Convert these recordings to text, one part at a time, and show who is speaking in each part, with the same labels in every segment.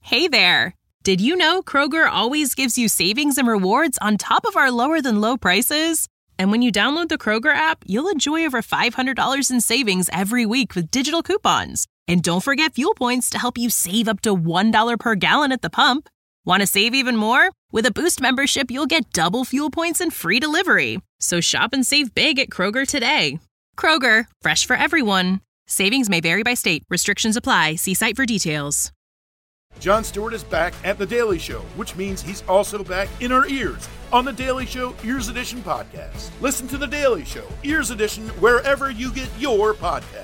Speaker 1: Hey there! Did you know Kroger always gives you savings and rewards on top of our lower-than-low prices? And when you download the Kroger app, you'll enjoy over $500 in savings every week with digital coupons. And don't forget fuel points to help you save up to $1 per gallon at the pump. Want to save even more? With a Boost membership, you'll get double fuel points and free delivery. So shop and save big at Kroger today. Kroger, fresh for everyone. Savings may vary by state. Restrictions apply. See site for details.
Speaker 2: Jon Stewart is back at The Daily Show, which means he's also back in our ears on The Daily Show Ears Edition podcast. Listen to The Daily Show Ears Edition wherever you get your podcasts.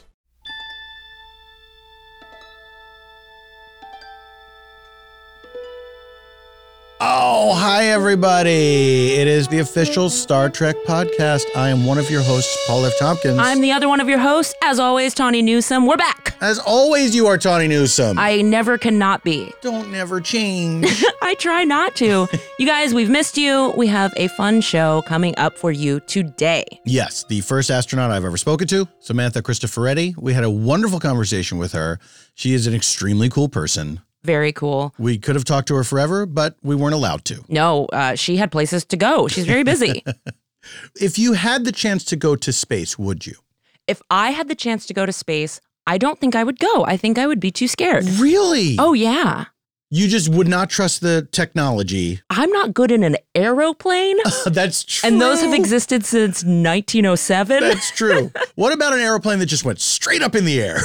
Speaker 3: Oh, hi, everybody. It is the official Star Trek podcast. I am one of your hosts, Paul F. Tompkins.
Speaker 4: I'm the other one of your hosts, as always, Tawny Newsome. We're back.
Speaker 3: As always, you are Tawny Newsome.
Speaker 4: I never cannot be.
Speaker 3: Don't never change.
Speaker 4: I try not to. You guys, we've missed you. We have a fun show coming up for you today.
Speaker 3: Yes, the first astronaut I've ever spoken to, Samantha Cristoforetti. We had a wonderful conversation with her. She is an extremely cool person.
Speaker 4: Very cool.
Speaker 3: We could have talked to her forever, but we weren't allowed to.
Speaker 4: No, she had places to go. She's very busy.
Speaker 3: If you had the chance to go to space, would you?
Speaker 4: If I had the chance to go to space, I don't think I would go. I think I would be too scared.
Speaker 3: Really?
Speaker 4: Oh, yeah.
Speaker 3: You just would not trust the technology.
Speaker 4: I'm not good in an aeroplane.
Speaker 3: That's true.
Speaker 4: And those have existed since 1907.
Speaker 3: That's true. What about an airplane that just went straight up in the air?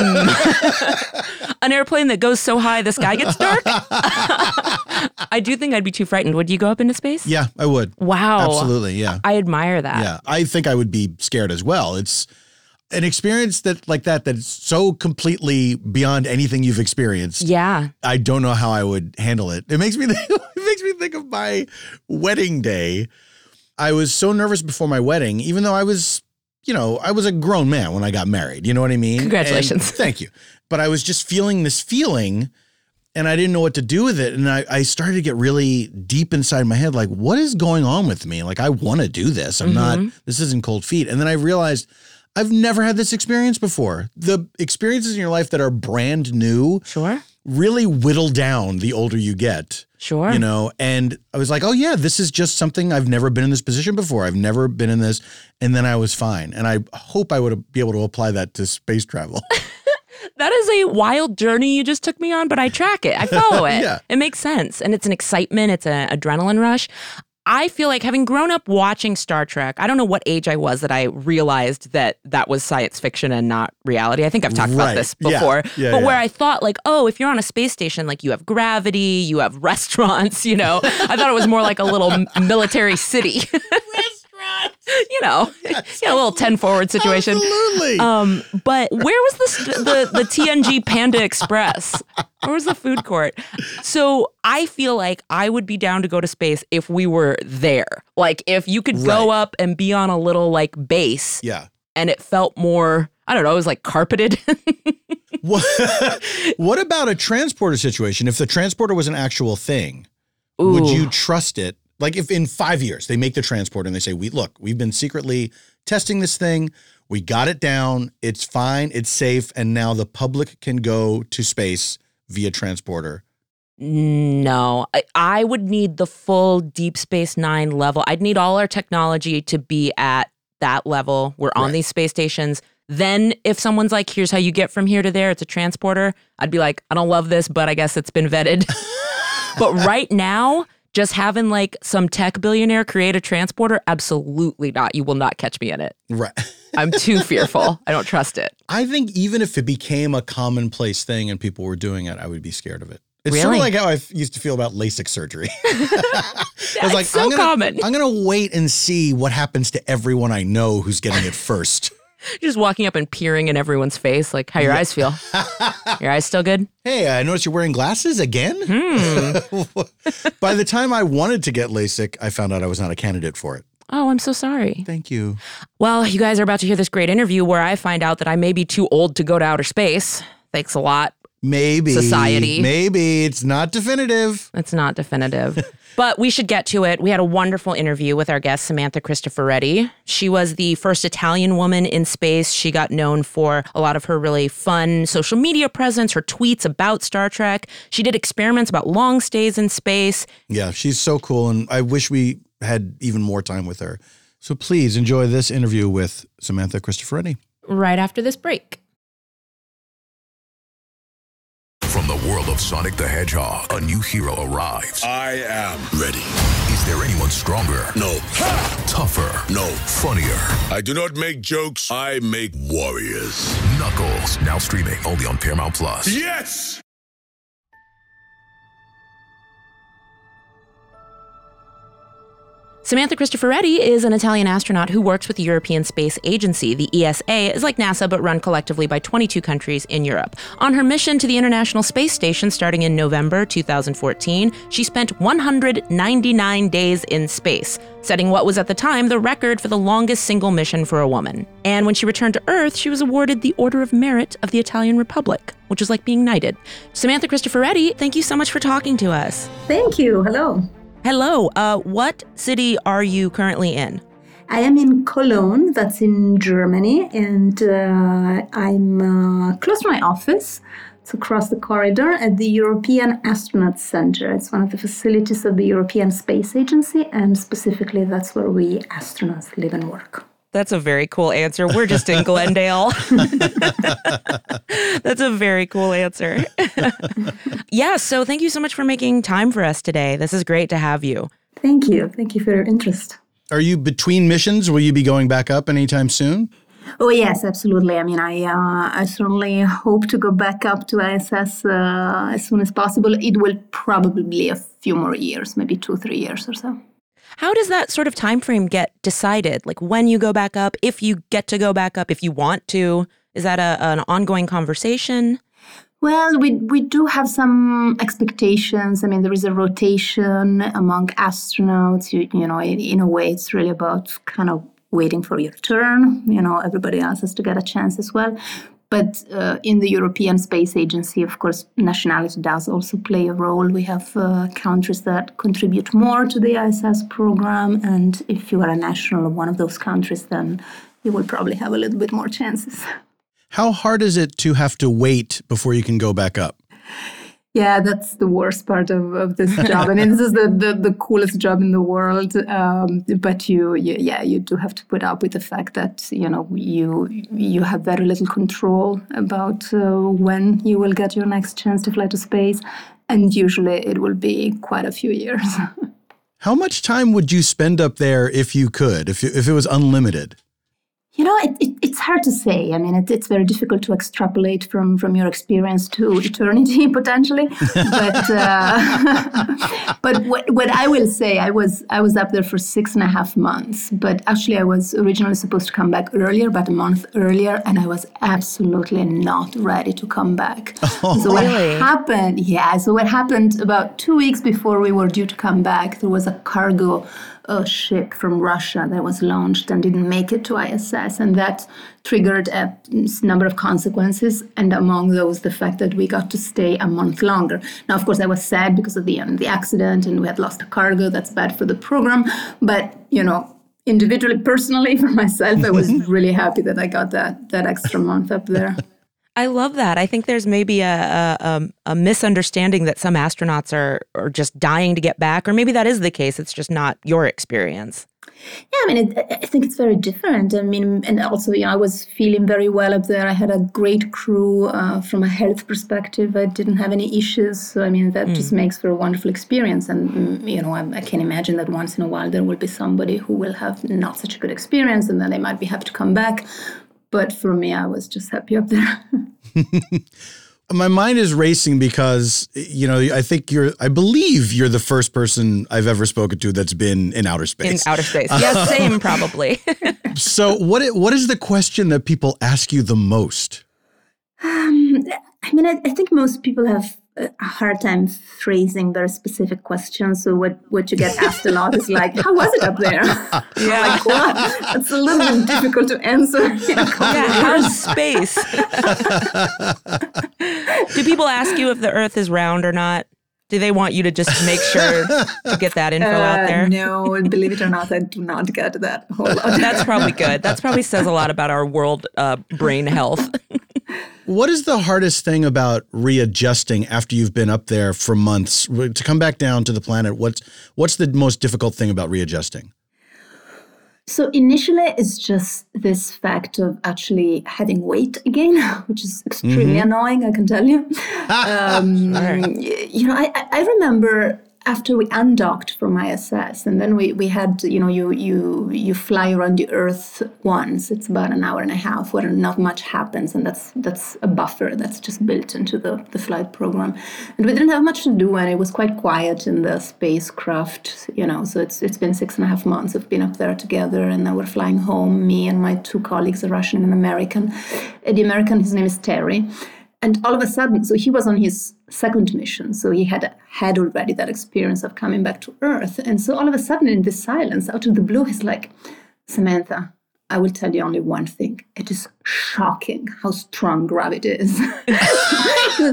Speaker 4: An airplane that goes so high the sky gets dark? I do think I'd be too frightened. Would you go up into space?
Speaker 3: Yeah, I would.
Speaker 4: Wow.
Speaker 3: Absolutely, yeah.
Speaker 4: I admire that.
Speaker 3: Yeah, I think I would be scared as well. It's an experience that's so completely beyond anything you've experienced.
Speaker 4: Yeah.
Speaker 3: I don't know how I would handle it. It makes me think of my wedding day. I was so nervous before my wedding, even though I was a grown man when I got married. You know what I mean?
Speaker 4: Congratulations.
Speaker 3: And thank you. But I was just feeling this feeling and I didn't know what to do with it. And I started to get really deep inside my head, like, what is going on with me? Like, I want to do this. This isn't cold feet. And then I realized I've never had this experience before. The experiences in your life that are brand new really whittle down the older you get.
Speaker 4: Sure.
Speaker 3: You know, and I was like, oh, yeah, this is just something. I've never been in this position before. I've never been in this. And then I was fine. And I hope I would be able to apply that to space travel.
Speaker 4: That is a wild journey you just took me on, but I track it. I follow it.
Speaker 3: Yeah.
Speaker 4: It makes sense. And it's an excitement. It's an adrenaline rush. I feel like having grown up watching Star Trek, I don't know what age I was that I realized that was science fiction and not reality. I think I've talked about this before.
Speaker 3: Yeah,
Speaker 4: where I thought like, oh, if you're on a space station, like you have gravity, you have restaurants, I thought it was more like a little military city.
Speaker 3: Yes,
Speaker 4: a little 10 forward situation.
Speaker 3: Absolutely.
Speaker 4: But where was the TNG Panda Express? Where was the food court? So I feel like I would be down to go to space if we were there. Like if you could go up and be on a little like base.
Speaker 3: Yeah.
Speaker 4: And it felt more, I don't know, it was like carpeted.
Speaker 3: What about a transporter situation? If the transporter was an actual thing,
Speaker 4: Ooh.
Speaker 3: Would you trust it? Like if in 5 years they make the transporter and they say, we've been secretly testing this thing. We got it down. It's fine. It's safe. And now the public can go to space via transporter.
Speaker 4: No, I would need the full Deep Space Nine level. I'd need all our technology to be at that level. We're on these space stations. Then if someone's like, here's how you get from here to there, it's a transporter, I'd be like, I don't love this, but I guess it's been vetted. But right now, just having like some tech billionaire create a transporter, absolutely not. You will not catch me in it.
Speaker 3: Right.
Speaker 4: I'm too fearful. I don't trust it.
Speaker 3: I think even if it became a commonplace thing and people were doing it, I would be scared of it. It's
Speaker 4: really?
Speaker 3: sort of like how I used to feel about LASIK surgery.
Speaker 4: It's like, so common.
Speaker 3: I'm going to wait and see what happens to everyone I know who's getting it first.
Speaker 4: You're just walking up and peering in everyone's face, like, how your eyes feel. Your eyes still good?
Speaker 3: Hey, I noticed you're wearing glasses again. By the time I wanted to get LASIK, I found out I was not a candidate for it.
Speaker 4: Oh, I'm so sorry.
Speaker 3: Thank you.
Speaker 4: Well, you guys are about to hear this great interview where I find out that I may be too old to go to outer space. Thanks a lot. society.
Speaker 3: Maybe. It's not definitive.
Speaker 4: It's not definitive. But we should get to it. We had a wonderful interview with our guest, Samantha Cristoforetti. She was the first Italian woman in space. She got known for a lot of her really fun social media presence, her tweets about Star Trek. She did experiments about long stays in space.
Speaker 3: Yeah, she's so cool, and I wish we had even more time with her. So please enjoy this interview with Samantha Cristoforetti.
Speaker 4: Right after this break.
Speaker 5: From the world of Sonic the Hedgehog, a new hero arrives.
Speaker 6: I am ready.
Speaker 5: Is there anyone stronger?
Speaker 6: No.
Speaker 5: Tougher?
Speaker 6: No.
Speaker 5: Funnier?
Speaker 6: I do not make jokes, I make warriors.
Speaker 5: Knuckles, now streaming only on Paramount Plus.
Speaker 6: Yes!
Speaker 4: Samantha Cristoforetti is an Italian astronaut who works with the European Space Agency. The ESA is like NASA, but run collectively by 22 countries in Europe. On her mission to the International Space Station starting in November 2014, she spent 199 days in space, setting what was at the time the record for the longest single mission for a woman. And when she returned to Earth, she was awarded the Order of Merit of the Italian Republic, which is like being knighted. Samantha Cristoforetti, thank you so much for talking to us.
Speaker 7: Thank you. Hello.
Speaker 4: Hello. What city are you currently in?
Speaker 7: I am in Cologne, that's in Germany, and I'm close to my office. It's across the corridor at the European Astronaut Center. It's one of the facilities of the European Space Agency, and specifically that's where we astronauts live and work.
Speaker 4: That's a very cool answer. We're just in Glendale. That's a very cool answer. Yeah, so thank you so much for making time for us today. This is great to have you.
Speaker 7: Thank you. Thank you for your interest.
Speaker 3: Are you between missions? Will you be going back up anytime soon?
Speaker 7: Oh, yes, absolutely. I mean, I certainly hope to go back up to ISS as soon as possible. It will probably be a few more years, maybe 2-3 years or so.
Speaker 4: How does that sort of time frame get decided? Like when you go back up, if you get to go back up, if you want to? Is that an ongoing conversation?
Speaker 7: Well, we do have some expectations. I mean, there is a rotation among astronauts. You know, in a way, it's really about kind of waiting for your turn. You know, everybody else has to get a chance as well. But in the European Space Agency, of course, nationality does also play a role. We have countries that contribute more to the ISS program. And if you are a national of one of those countries, then you will probably have a little bit more chances.
Speaker 3: How hard is it to have to wait before you can go back up?
Speaker 7: Yeah, that's the worst part of this job. I mean, this is the coolest job in the world, but you do have to put up with the fact that you have very little control about when you will get your next chance to fly to space, and usually it will be quite a few years.
Speaker 3: How much time would you spend up there if you could, if it was unlimited?
Speaker 7: You know, it's hard to say. I mean, it's very difficult to extrapolate from your experience to eternity, potentially. But what I will say, I was up there for 6.5 months. But actually, I was originally supposed to come back earlier, about a month earlier, and I was absolutely not ready to come back.
Speaker 3: Oh,
Speaker 7: so
Speaker 4: really?
Speaker 7: What happened about 2 weeks before we were due to come back, there was a cargo ship from Russia that was launched and didn't make it to ISS, and that triggered a number of consequences, and among those the fact that we got to stay a month longer. Now, of course, I was sad because of the accident, and we had lost a cargo. That's bad for the program, but individually, personally, for myself, I was really happy that I got that extra month up there.
Speaker 4: I love that. I think there's maybe a misunderstanding that some astronauts are just dying to get back, or maybe that is the case. It's just not your experience.
Speaker 7: Yeah, I mean, I think it's very different. I mean, and also, I was feeling very well up there. I had a great crew from a health perspective. I didn't have any issues. So, I mean, that just makes for a wonderful experience. And, I can imagine that once in a while there will be somebody who will have not such a good experience, and then they might be happy to come back. But for me, I was just happy up there.
Speaker 3: My mind is racing because, I believe you're the first person I've ever spoken to that's been in outer space.
Speaker 4: In outer space. Yeah, same probably.
Speaker 3: So what is the question that people ask you the most?
Speaker 7: I think most people have a hard time phrasing very specific questions. So what you get asked a lot is like, how was it up there?
Speaker 4: Yeah.
Speaker 7: Like, well, that's a little bit difficult to answer.
Speaker 4: How's space? Do people ask you if the Earth is round or not? Do they want you to just make sure to get that info out there?
Speaker 7: No, believe it or not, I do not get that whole lot.
Speaker 4: That's probably good. That probably says a lot about our world brain health.
Speaker 3: What is the hardest thing about readjusting after you've been up there for months to come back down to the planet? What's the most difficult thing about readjusting?
Speaker 7: So initially, it's just this fact of actually having weight again, which is extremely annoying, I can tell you. You know, I remember after we undocked from ISS, and then we had, you know, you fly around the Earth once. It's about an hour and a half where not much happens, and that's a buffer that's just built into the flight program. And we didn't have much to do, and it was quite quiet in the spacecraft, you know. So it's been 6.5 months we've been up there together, and now we're flying home. Me and my 2 colleagues, a Russian and an American. The American, his name is Terry. And all of a sudden, so he was on his 2nd mission. So he had already that experience of coming back to Earth. And so all of a sudden, in this silence, out of the blue, he's like, Samantha, I will tell you only one thing. It is shocking how strong gravity is. So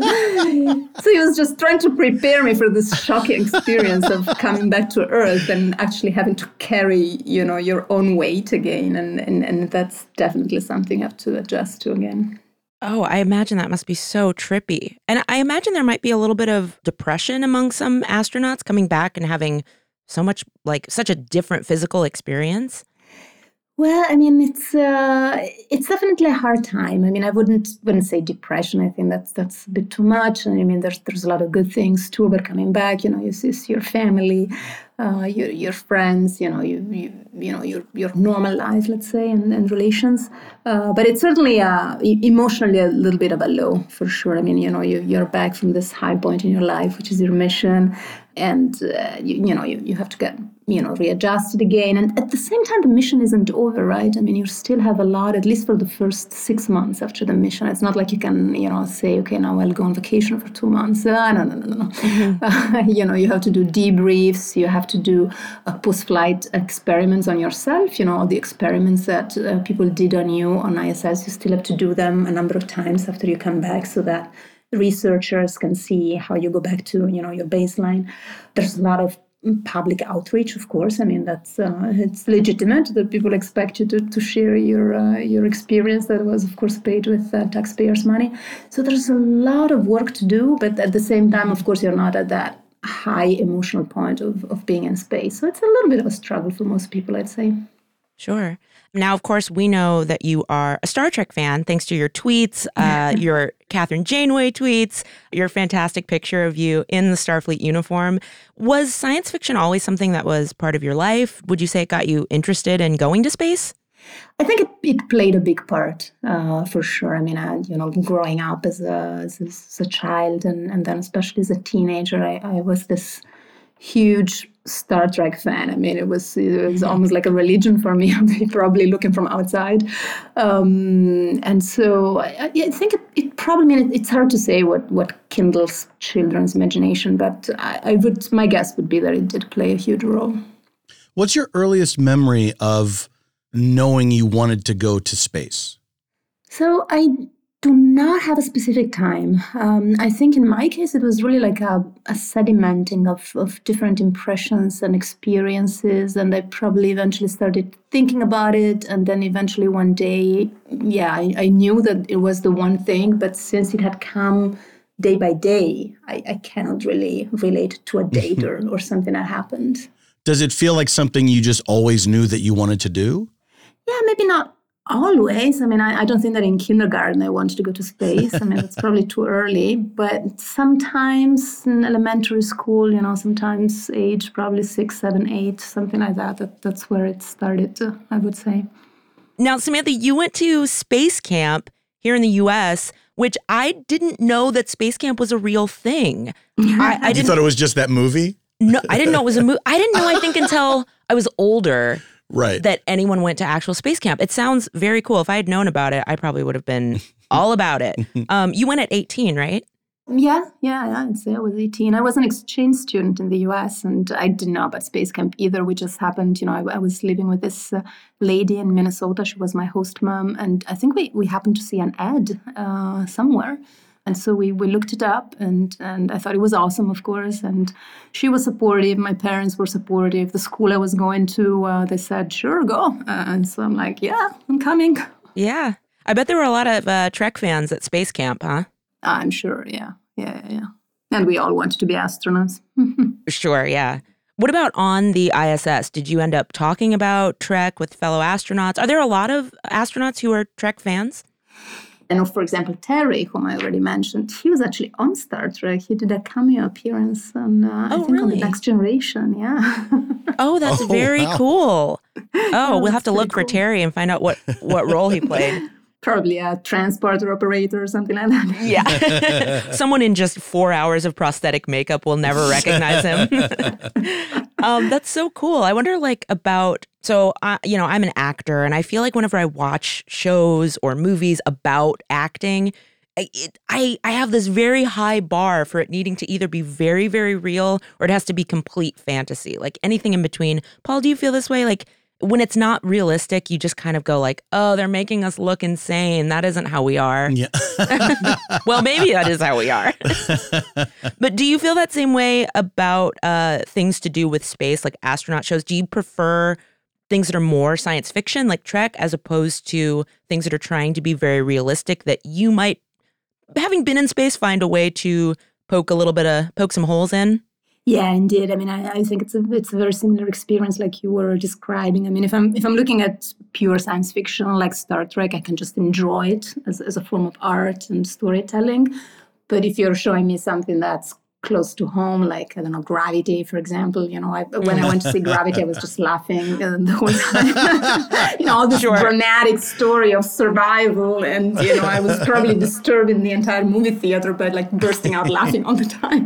Speaker 7: he was just trying to prepare me for this shocking experience of coming back to Earth and actually having to carry, you know, your own weight again. And that's definitely something you have to adjust to again.
Speaker 4: Oh, I imagine that must be so trippy. And I imagine there might be a little bit of depression among some astronauts coming back and having so much, like, such a different physical experience.
Speaker 7: Well, I mean, it's definitely a hard time. I mean, I wouldn't say depression. I think that's a bit too much. And I mean, there's a lot of good things too about coming back. You know, you see your family, your friends. You know, your normal life, let's say, and relations. But it's certainly emotionally a little bit of a low for sure. I mean, you know, you're back from this high point in your life, which is your mission, and you have to get, you know, readjusted again. And at the same time, the mission isn't over, right? I mean, you still have a lot, at least for the first 6 months after the mission. It's not like you can, you know, say, okay, now I'll go on vacation for 2 months. No. Mm-hmm. You know, you have to do debriefs. You have to do post-flight experiments on yourself. You know, all the experiments that people did on you on ISS, you still have to do them a number of times after you come back so that researchers can see how you go back to, you know, your baseline. There's a lot of public outreach, of course. I mean, that's it's legitimate that people expect you to share your experience that was, of course, paid with taxpayers' money. So there's a lot of work to do, but at the same time, of course, you're not at that high emotional point of being in space. So it's a little bit of a struggle for most people, I'd say.
Speaker 4: Sure. Now, of course, we know that you are a Star Trek fan, thanks to your tweets, your Catherine Janeway tweets, your fantastic picture of you in the Starfleet uniform. Was science fiction always something that was part of your life? Would you say it got you interested in going to space?
Speaker 7: I think it played a big part, for sure. I mean, growing up as a child and then especially as a teenager, I was this huge Star Trek fan. I mean, it was almost like a religion for me, probably looking from outside. And so I think it probably, I mean, it's hard to say what kindles children's imagination, but my guess would be that it did play a huge role.
Speaker 3: What's your earliest memory of knowing you wanted to go to space?
Speaker 7: So I do not have a specific time. I think in my case, it was really like a sedimenting of different impressions and experiences. And I probably eventually started thinking about it. And then eventually one day, I knew that it was the one thing. But since it had come day by day, I cannot really relate to a date or something that happened.
Speaker 3: Does it feel like something you just always knew that you wanted to do?
Speaker 7: Yeah, maybe not always. I mean, I don't think that in kindergarten I wanted to go to space. I mean, it's probably too early. But sometimes in elementary school, sometimes age probably 6, 7, 8, something like that. That's where it started, I would say.
Speaker 4: Now, Samantha, you went to space camp here in the U.S., which I didn't know that space camp was a real thing. I
Speaker 3: You thought it was just that movie?
Speaker 4: No, I didn't know it was a movie. I didn't know, I think, until I was older.
Speaker 3: Right.
Speaker 4: That anyone went to actual space camp. It sounds very cool. If I had known about it, I probably would have been all about it. You went at 18, right?
Speaker 7: Yeah, I'd say I was 18. I was an exchange student in the US, and I didn't know about space camp either. We just happened, I was living with this lady in Minnesota. She was my host mom, and I think we happened to see an ad somewhere. And so we looked it up, and I thought it was awesome, of course. And she was supportive. My parents were supportive. The school I was going to, they said, sure, go. And so I'm like, yeah, I'm coming.
Speaker 4: Yeah. I bet there were a lot of Trek fans at space camp, huh?
Speaker 7: I'm sure, yeah. And we all wanted to be astronauts.
Speaker 4: Sure, yeah. What about on the ISS? Did you end up talking about Trek with fellow astronauts? Are there a lot of astronauts who are Trek fans?
Speaker 7: I know, for example, Terry, whom I already mentioned, he was actually on Star Trek. He did a cameo appearance on, I think, on The Next Generation, yeah.
Speaker 4: Oh, that's very cool. Oh, we'll have to look for Terry and find out what role he played.
Speaker 7: Probably a transporter operator or something like that.
Speaker 4: Yeah. Someone in just 4 hours of prosthetic makeup will never recognize him. That's so cool. I wonder I'm an actor, and I feel like whenever I watch shows or movies about acting, I have this very high bar for it needing to either be very, very real or it has to be complete fantasy, like anything in between. Paul, do you feel this way? Like, when it's not realistic, you just kind of go like, oh, they're making us look insane. That isn't how we are.
Speaker 3: Yeah.
Speaker 4: Well, maybe that is how we are. But do you feel that same way about things to do with space, like astronaut shows? Do you prefer things that are more science fiction, like Trek, as opposed to things that are trying to be very realistic that you might, having been in space, find a way to poke some holes in?
Speaker 7: Yeah, indeed. I mean, I think it's a very similar experience like you were describing. I mean, if I'm looking at pure science fiction like Star Trek, I can just enjoy it as a form of art and storytelling. But if you're showing me something that's close to home, like, I don't know, Gravity, for example, when I went to see Gravity, I was just laughing the whole time. All this dramatic story of survival. And, I was probably disturbing the entire movie theater, but like bursting out laughing all the time.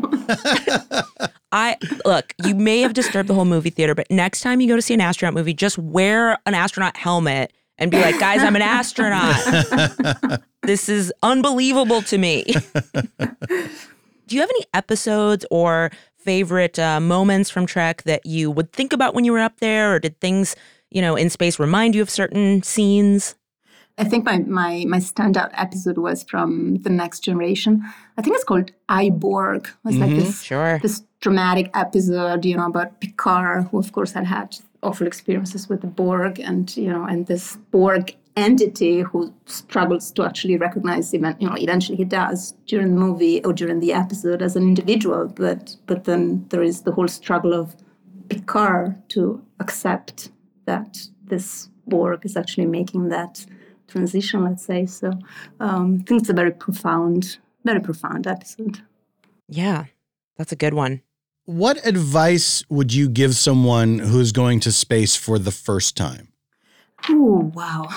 Speaker 4: Look, you may have disturbed the whole movie theater, but next time you go to see an astronaut movie, just wear an astronaut helmet and be like, guys, I'm an astronaut. This is unbelievable to me. Do you have any episodes or favorite moments from Trek that you would think about when you were up there, or did things, in space remind you of certain scenes?
Speaker 7: I think my standout episode was from The Next Generation. I think it's called I, Borg. It was like this dramatic episode, about Picard, who of course had awful experiences with the Borg, and this Borg entity who struggles to actually recognize eventually he does during the movie or during the episode as an individual, but then there is the whole struggle of Picard to accept that this Borg is actually making that transition, let's say. So I think it's a very profound episode.
Speaker 4: Yeah, that's a good one.
Speaker 3: What advice would you give someone who's going to space for the first time?
Speaker 7: Oh, wow.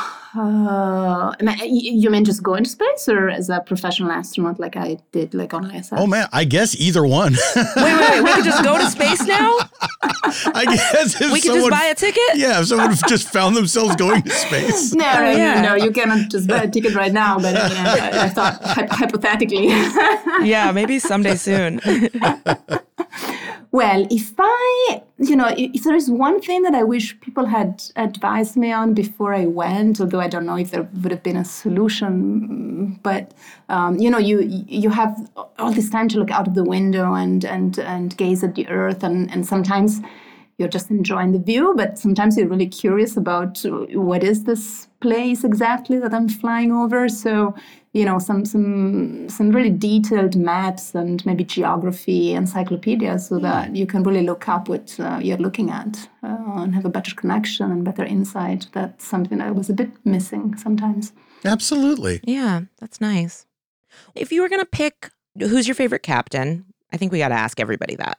Speaker 7: You mean just going to space, or as a professional astronaut like I did, like on ISS?
Speaker 3: Oh, man, I guess either one.
Speaker 4: Wait, we could just go to space now?
Speaker 3: I guess if
Speaker 4: we could just buy a ticket?
Speaker 3: Yeah, if someone just found themselves going to space.
Speaker 7: No, you cannot just buy a ticket right now, but I thought hypothetically.
Speaker 4: Yeah, maybe someday soon.
Speaker 7: Well, if there is one thing that I wish people had advised me on before I went, although I don't know if there would have been a solution, but you have all this time to look out of the window and gaze at the Earth, and sometimes you're just enjoying the view, but sometimes you're really curious about what is this place exactly that I'm flying over. So, some really detailed maps and maybe geography encyclopedias so that you can really look up what you're looking at and have a better connection and better insight. That's something that was a bit missing sometimes.
Speaker 3: Absolutely.
Speaker 4: Yeah, that's nice. If you were going to pick, who's your favorite captain? I think we got to ask everybody that.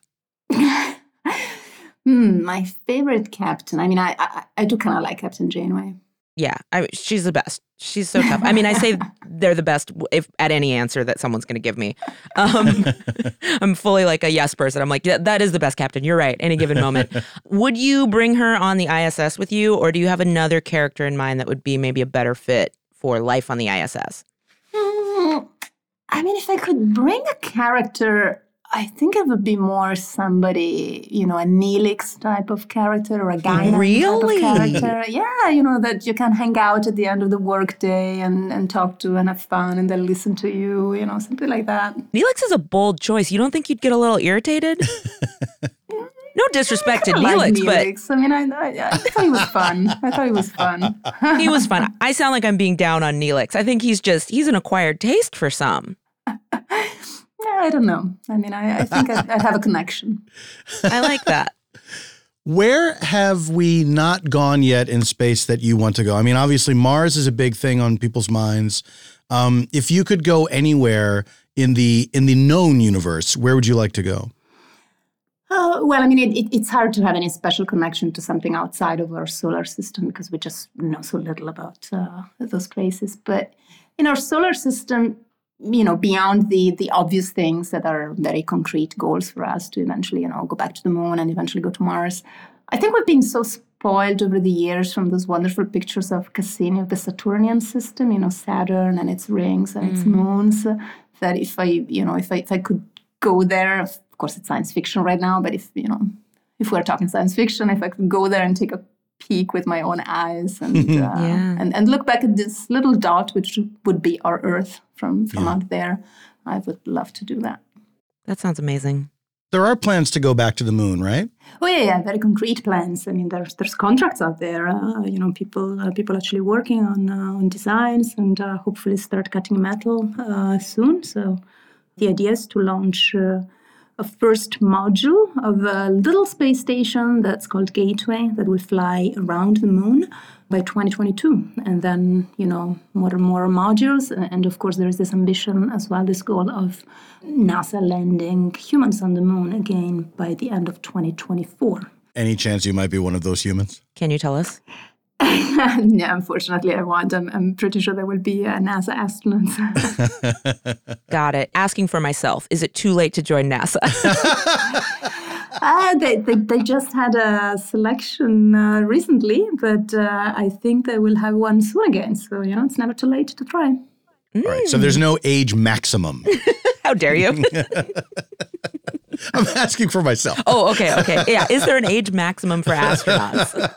Speaker 7: My favorite captain. I mean, I do kind of like Captain Janeway.
Speaker 4: Yeah, she's the best. She's so tough. I mean, I say they're the best if at any answer that someone's going to give me. I'm fully like a yes person. I'm like, yeah, that is the best captain. You're right. Any given moment. Would you bring her on the ISS with you, or do you have another character in mind that would be maybe a better fit for life on the ISS?
Speaker 7: I mean, if I could bring a character, I think it would be more somebody, a Neelix type of character or a Guinan
Speaker 4: Really?
Speaker 7: type of character. Yeah, that you can hang out at the end of the workday and talk to and have fun and they'll listen to you, something like that.
Speaker 4: Neelix is a bold choice. You don't think you'd get a little irritated? No disrespect to Neelix, but...
Speaker 7: I mean, I thought he was fun.
Speaker 4: He was fun. I sound like I'm being down on Neelix. I think he's an acquired taste for some.
Speaker 7: Yeah, I don't know. I mean, I think I'd have a connection.
Speaker 4: I like that.
Speaker 3: Where have we not gone yet in space that you want to go? I mean, obviously Mars is a big thing on people's minds. If you could go anywhere in the known universe, where would you like to go?
Speaker 7: Well, I mean, it's hard to have any special connection to something outside of our solar system because we just know so little about those places. But in our solar system, beyond the obvious things that are very concrete goals for us to eventually, go back to the moon and eventually go to Mars, I think we've been so spoiled over the years from those wonderful pictures of Cassini of the Saturnian system, Saturn and its rings and its moons, that if I could go there, of course it's science fiction right now, but if we're talking science fiction, if I could go there and take a peek with my own eyes and look back at this little dot, which would be our Earth from out there, I would love to do that.
Speaker 4: That sounds amazing.
Speaker 3: There are plans to go back to the moon, right?
Speaker 7: Oh yeah, very concrete plans. I mean, there's contracts out there. People actually working on designs and hopefully start cutting metal soon. So the idea is to launch a first module of a little space station that's called Gateway that will fly around the moon by 2022. And then, more and more modules. And of course, there is this ambition as well, this goal of NASA landing humans on the moon again by the end of 2024.
Speaker 3: Any chance you might be one of those humans?
Speaker 4: Can you tell us?
Speaker 7: Yeah, unfortunately, I won't. I'm pretty sure there will be NASA astronauts.
Speaker 4: Got it. Asking for myself. Is it too late to join NASA?
Speaker 7: They just had a selection recently, but I think they will have one soon again. So, it's never too late to try.
Speaker 3: All right. So there's no age maximum.
Speaker 4: How dare you?
Speaker 3: I'm asking for myself.
Speaker 4: Oh, okay. Yeah. Is there an age maximum for astronauts?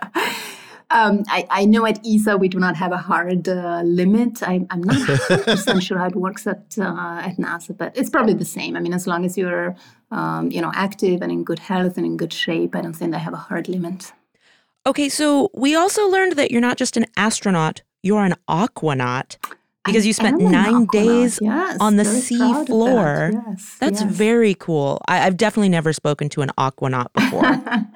Speaker 7: I know at ESA we do not have a hard limit. I'm not 100% sure how it works at NASA, but it's probably the same. I mean, as long as you're active and in good health and in good shape, I don't think they have a hard limit.
Speaker 4: Okay, so we also learned that you're not just an astronaut, you're an aquanaut. Because you spent 9 days on the sea floor. That's very cool. I've definitely never spoken to an aquanaut before.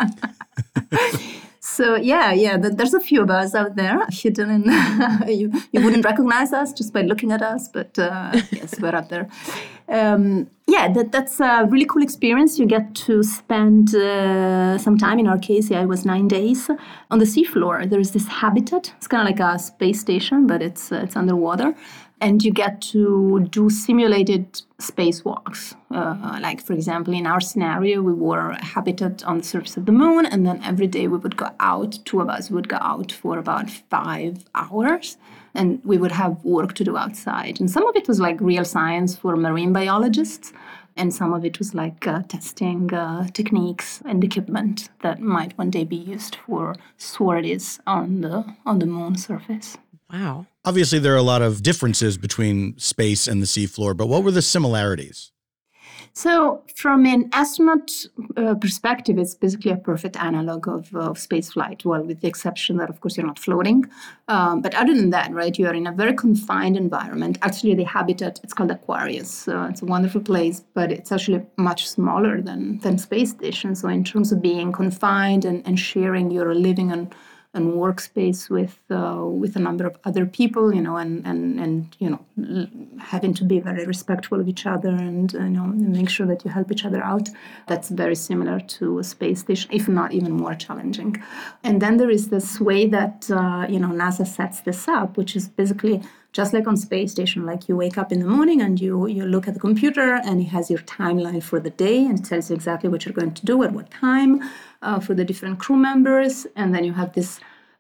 Speaker 7: So, there's a few of us out there hidden in, you wouldn't recognize us just by looking at us, but yes, we're out there. That's a really cool experience. You get to spend some time, in our case, it was 9 days, on the seafloor. There is this habitat. It's kind of like a space station, but it's underwater. And you get to do simulated spacewalks. Like, for example, in our scenario, we were a habitat on the surface of the moon, and then every day we would go out, two of us would go out for about 5 hours, and we would have work to do outside. And some of it was like real science for marine biologists, and some of it was like testing techniques and equipment that might one day be used for sorties on the moon surface.
Speaker 4: Wow.
Speaker 3: Obviously, there are a lot of differences between space and the seafloor, but what were the similarities?
Speaker 7: So from an astronaut perspective, it's basically a perfect analog of space flight, well, with the exception that, of course, you're not floating. But other than that, right, you are in a very confined environment. Actually, the habitat, it's called Aquarius. It's a wonderful place, but it's actually much smaller than space station. So in terms of being confined and sharing your living and workspace with a number of other people, and having to be very respectful of each other and make sure that you help each other out. That's very similar to a space station, if not even more challenging. And then there is this way that NASA sets this up, which is basically just like on space station. Like you wake up in the morning and you look at the computer and it has your timeline for the day and it tells you exactly what you're going to do at what time for the different crew members. And then you have this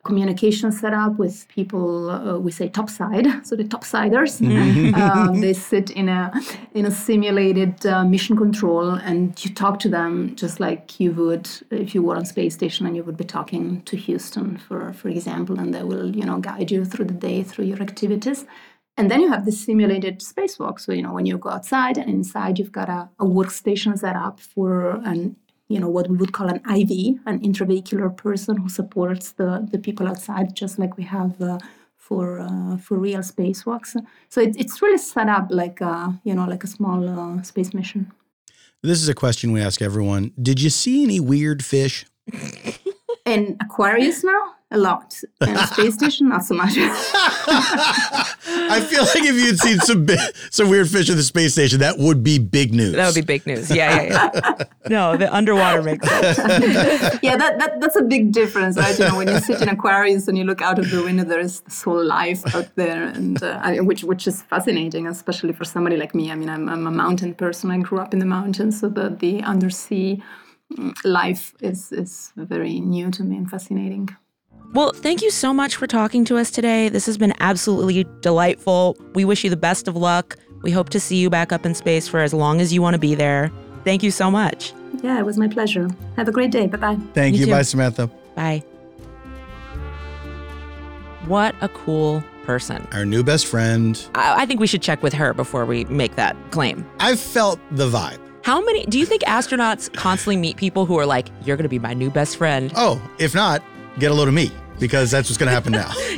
Speaker 7: communication set up with people, we say topside, so the topsiders. They sit in a simulated mission control, and you talk to them just like you would if you were on space station and you would be talking to Houston, for example, and they will, guide you through the day, through your activities. And then you have the simulated spacewalk. So, when you go outside, and inside you've got a workstation set up for what we would call an IV, an intravehicular person who supports the people outside, just like we have for real spacewalks. So it's really set up like a small space mission.
Speaker 3: This is a question we ask everyone. Did you see any weird fish?
Speaker 7: In Aquarius now? A lot. In a space station, not so much.
Speaker 3: I feel like if you'd seen some weird fish at the space station, that would be big news.
Speaker 4: That would be big news. Yeah. No, the underwater makes sense.
Speaker 7: Yeah, that's a big difference, right? When you sit in Aquarius and you look out of the window, there's this whole life out there, and which is fascinating, especially for somebody like me. I mean, I'm a mountain person. I grew up in the mountains, so the undersea life is very new to me and fascinating.
Speaker 4: Well, thank you so much for talking to us today. This has been absolutely delightful. We wish you the best of luck. We hope to see you back up in space for as long as you want to be there. Thank you so much.
Speaker 7: Yeah, it was my pleasure. Have a great day. Bye-bye.
Speaker 3: Thank you.
Speaker 4: too.
Speaker 3: Bye, Samantha.
Speaker 4: Bye. What a cool person.
Speaker 3: Our new best friend.
Speaker 4: I think we should check with her before we make that claim.
Speaker 3: I've felt the vibe.
Speaker 4: Do you think astronauts constantly meet people who are like, you're going to be my new best friend?
Speaker 3: Oh, if not, get a load of me, because that's what's going to happen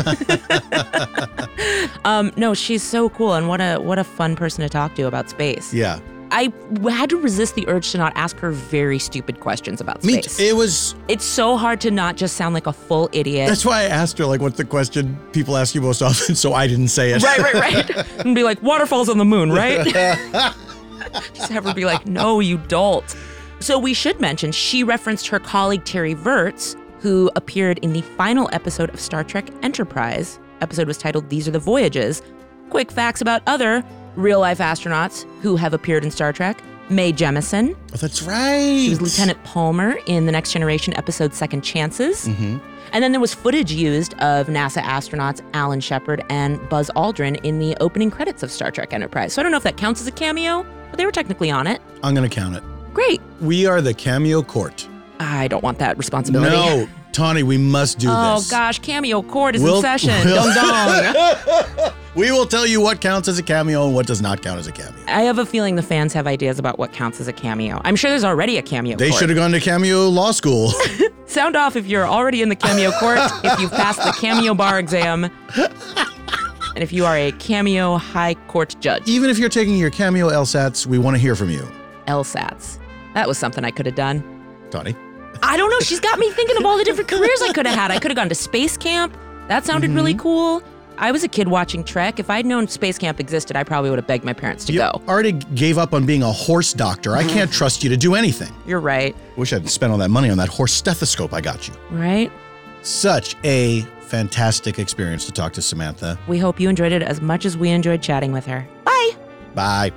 Speaker 3: now.
Speaker 4: No, she's so cool, and what a fun person to talk to about space.
Speaker 3: Yeah.
Speaker 4: I had to resist the urge to not ask her very stupid questions about space.
Speaker 3: It's
Speaker 4: so hard to not just sound like a full idiot.
Speaker 3: That's why I asked her, like, what's the question people ask you most often, so I didn't say it.
Speaker 4: Right. And be like, waterfalls on the moon, right? Just have her be like, no, you dolt. So we should mention, she referenced her colleague Terry Virts, who appeared in the final episode of Star Trek Enterprise. Episode was titled, These Are the Voyages. Quick facts about other real-life astronauts who have appeared in Star Trek. Mae Jemison.
Speaker 3: Oh, that's right.
Speaker 4: She was Lieutenant Palmer in the Next Generation episode Second Chances.
Speaker 3: Mm-hmm.
Speaker 4: And then there was footage used of NASA astronauts Alan Shepard and Buzz Aldrin in the opening credits of Star Trek Enterprise. So I don't know if that counts as a cameo, but they were technically on it.
Speaker 3: I'm going to count it.
Speaker 4: Great.
Speaker 3: We are the cameo court.
Speaker 4: I don't want that responsibility.
Speaker 3: No, Tawny, we must do this.
Speaker 4: Oh gosh, cameo court is in session. Dong dong.
Speaker 3: We will tell you what counts as a cameo and what does not count as a cameo.
Speaker 4: I have a feeling the fans have ideas about what counts as a cameo. I'm sure there's already a cameo
Speaker 3: They
Speaker 4: court.
Speaker 3: should have gone to cameo law school.
Speaker 4: Sound off if you're already in the cameo court, if you've passed the cameo bar exam, and if you are a cameo high court judge.
Speaker 3: Even if you're taking your cameo LSATs, we want to hear from you.
Speaker 4: LSATs. That was something I could have done.
Speaker 3: Tawny.
Speaker 4: I don't know. She's got me thinking of all the different careers I could have had. I could have gone to space camp. That sounded really cool. I was a kid watching Trek. If I'd known space camp existed, I probably would have begged my parents to go.
Speaker 3: Already gave up on being a horse doctor. I can't trust you to do anything.
Speaker 4: You're right.
Speaker 3: Wish I'd spent all that money on that horse stethoscope I got you.
Speaker 4: Right?
Speaker 3: Such a fantastic experience to talk to Samantha.
Speaker 4: We hope you enjoyed it as much as we enjoyed chatting with her. Bye.
Speaker 3: Bye.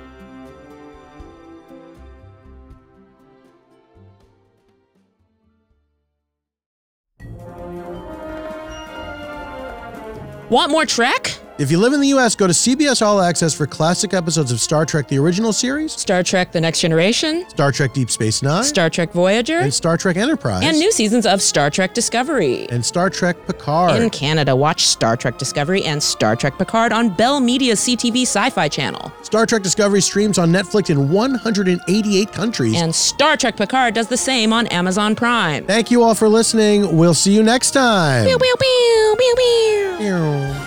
Speaker 4: Want more Trek?
Speaker 3: If you live in the U.S., go to CBS All Access for classic episodes of Star Trek, the original series,
Speaker 4: Star Trek The Next Generation,
Speaker 3: Star Trek Deep Space Nine,
Speaker 4: Star Trek Voyager,
Speaker 3: and Star Trek Enterprise,
Speaker 4: and new seasons of Star Trek Discovery.
Speaker 3: and Star Trek Picard.
Speaker 4: In Canada, watch Star Trek Discovery and Star Trek Picard on Bell Media's CTV Sci-Fi channel.
Speaker 3: Star Trek Discovery streams on Netflix in 188 countries.
Speaker 4: And Star Trek Picard does the same on Amazon Prime.
Speaker 3: Thank you all for listening. We'll see you next time.
Speaker 4: Pew, pew, pew, pew, pew.
Speaker 3: Pew.